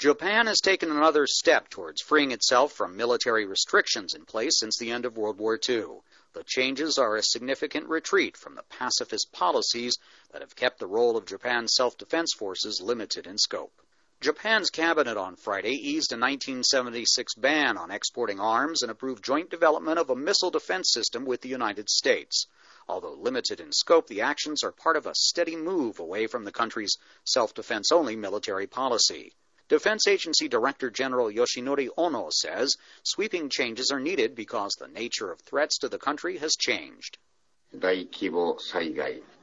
Japan has taken another step towards freeing itself from military restrictions in place since the end of World War II. The changes are a significant retreat from the pacifist policies that have kept the role of Japan's self-defense forces limited in scope. Japan's cabinet on Friday eased a 1976 ban on exporting arms and approved joint development of a missile defense system with the United States. Although limited in scope, the actions are part of a steady move away from the country's self-defense-only military policy. Defense Agency Director General Yoshinori Ono says sweeping changes are needed because the nature of threats to the country has changed. Mr.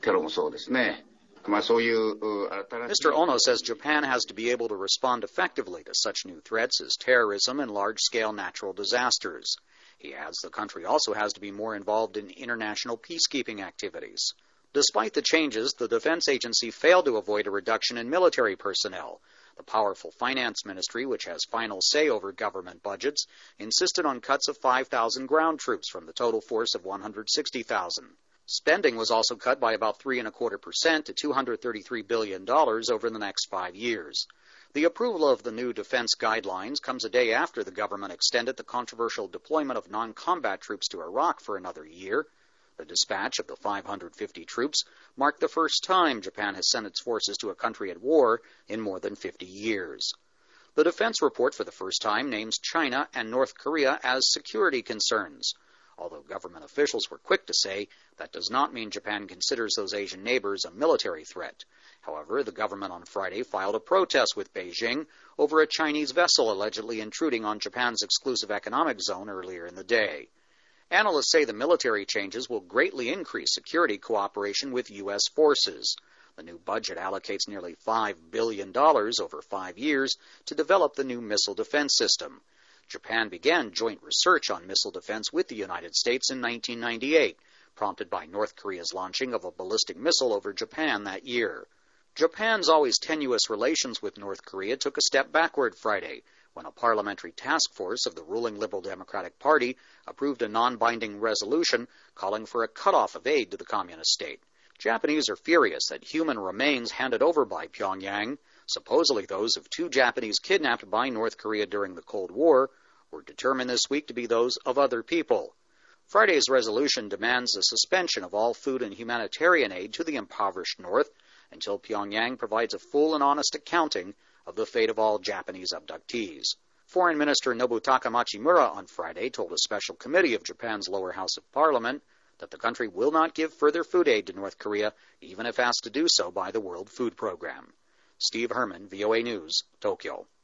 Ono says Japan has to be able to respond effectively to such new threats as terrorism and large-scale natural disasters. He adds the country also has to be more involved in international peacekeeping activities. Despite the changes, the Defense Agency failed to avoid a reduction in military personnel. The powerful Finance Ministry, which has final say over government budgets, insisted on cuts of 5,000 ground troops from the total force of 160,000. Spending was also cut by about 3.25% to $233 billion over the next 5 years. The approval of the new defense guidelines comes a day after the government extended the controversial deployment of non-combat troops to Iraq for another year. The dispatch of the 550 troops marked the first time Japan has sent its forces to a country at war in more than 50 years. The defense report for the first time names China and North Korea as security concerns. Although government officials were quick to say that does not mean Japan considers those Asian neighbors a military threat. However, the government on Friday filed a protest with Beijing over a Chinese vessel allegedly intruding on Japan's exclusive economic zone earlier in the day. Analysts say the military changes will greatly increase security cooperation with U.S. forces. The new budget allocates nearly $5 billion over 5 years to develop the new missile defense system. Japan began joint research on missile defense with the United States in 1998, prompted by North Korea's launching of a ballistic missile over Japan that year. Japan's always tenuous relations with North Korea took a step backward Friday, when a parliamentary task force of the ruling Liberal Democratic Party approved a non-binding resolution calling for a cutoff of aid to the communist state. Japanese are furious that human remains handed over by Pyongyang, supposedly those of 2 Japanese kidnapped by North Korea during the Cold War, were determined this week to be those of other people. Friday's resolution demands the suspension of all food and humanitarian aid to the impoverished North until Pyongyang provides a full and honest accounting of the fate of all Japanese abductees. Foreign Minister Nobutaka Machimura on Friday told a special committee of Japan's lower house of parliament that the country will not give further food aid to North Korea, even if asked to do so by the World Food Program. Steve Herman, VOA News, Tokyo.